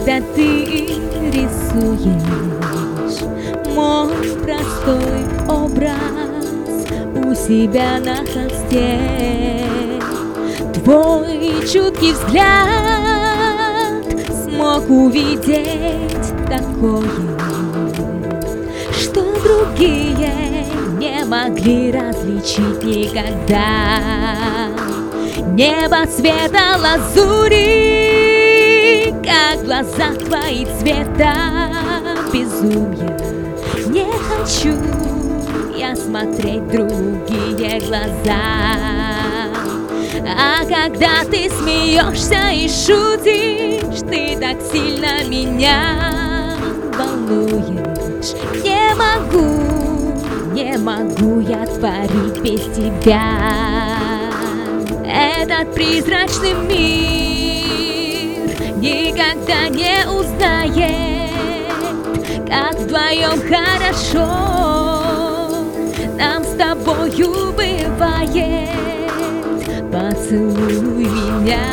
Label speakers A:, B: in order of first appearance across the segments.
A: когда ты рисуешь мой простой образ у себя на холсте. Твой чуткий взгляд смог увидеть такое, что другие не могли различить никогда. Небо цвета лазури, как глаза твои цвета безумия. Не хочу я смотреть другие глаза. А когда ты смеешься и шутишь, ты так сильно меня волнуешь. Не могу я творить без тебя. Этот призрачный мир никогда не узнает, как вдвоем хорошо нам с тобою бывает. Поцелуй меня,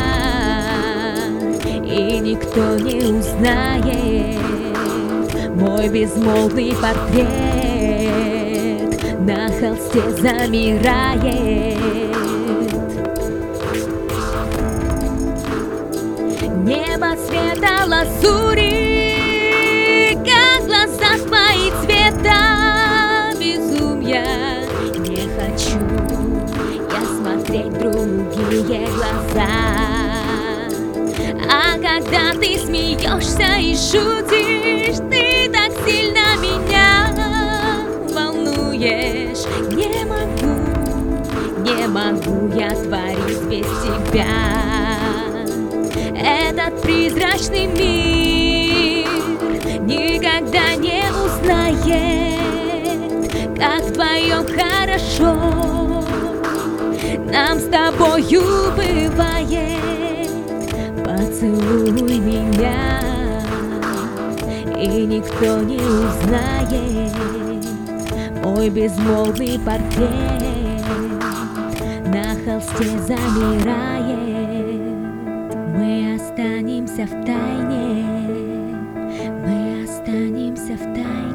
A: и никто не узнает мой безмолвный портрет на холсте замирает. Небо цвета лазури, как глаза твои цвета безумия. Не хочу я смотреть другие глаза. А когда ты смеешься и шутишь, ты так сильно меня волнуешь. Не могу я творить без тебя. Этот призрачный мир никогда не узнает, как вдвоем хорошо нам с тобою бывает. Поцелуй меня, и никто не узнает мой безмолвный портрет на холсте замирает. Мы останемся в тайне, мы останемся в тайне.